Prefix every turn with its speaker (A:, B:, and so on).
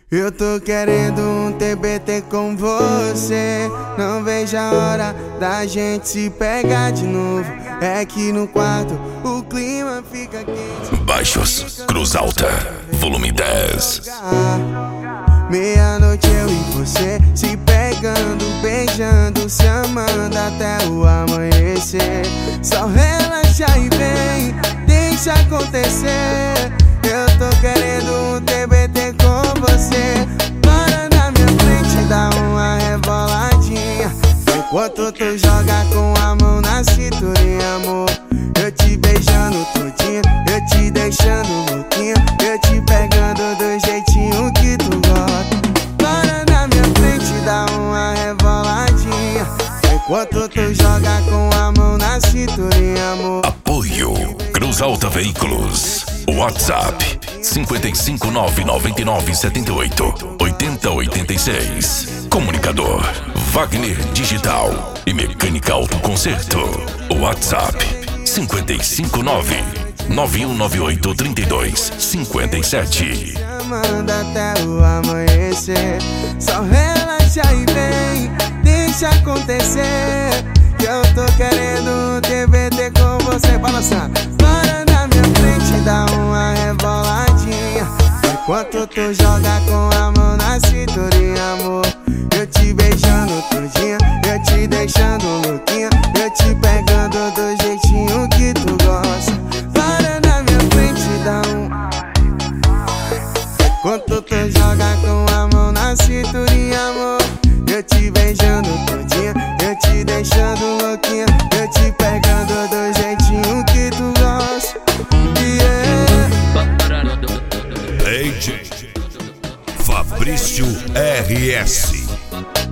A: Eu tô querendo um TBT com você. Não vejo a hora da gente se pegar de novo. É que no quarto o clima fica quente.
B: Baixos, Cruz Alta, volume 10.
A: Meia-noite eu e você se pegando, beijando, se amando até o amanhecer. Só relaxa e vem, deixa acontecer. Eu tô querendo um TBT com você. Para na minha frente, dá uma reboladinha. Enquanto tu joga com a mão na cinturinha, amor. Eu te beijando todinha, eu te deixando louquinha, eu te pegando do jeitinho que tu gosta. Para na minha frente, dá uma reboladinha. Enquanto tu joga com a mão na cinturinha, amor.
B: Apoio Cruz Alta Veículos. WhatsApp 55999788086. Comunicador Wagner Digital e Mecânica Autoconcerto. WhatsApp 55991983257.
A: Manda até o amanhecer. Só relaxa e vem, deixa acontecer. Que eu tô querendo um TBT com você. Balançar, para na minha frente, dá uma reboladinha. Enquanto tu joga com a mão na cinturinha, amor. Eu te beijando todinha, eu te deixando louquinha, eu te pegando do jeitinho que tu gosta. Para na minha frente, dá um. Enquanto tu joga com a mão na cinturinha, amor. Eu te beijando todinha, eu te deixando louquinha, eu te pegando do jeitinho que tu gosta.
C: DJ Fabrício RS.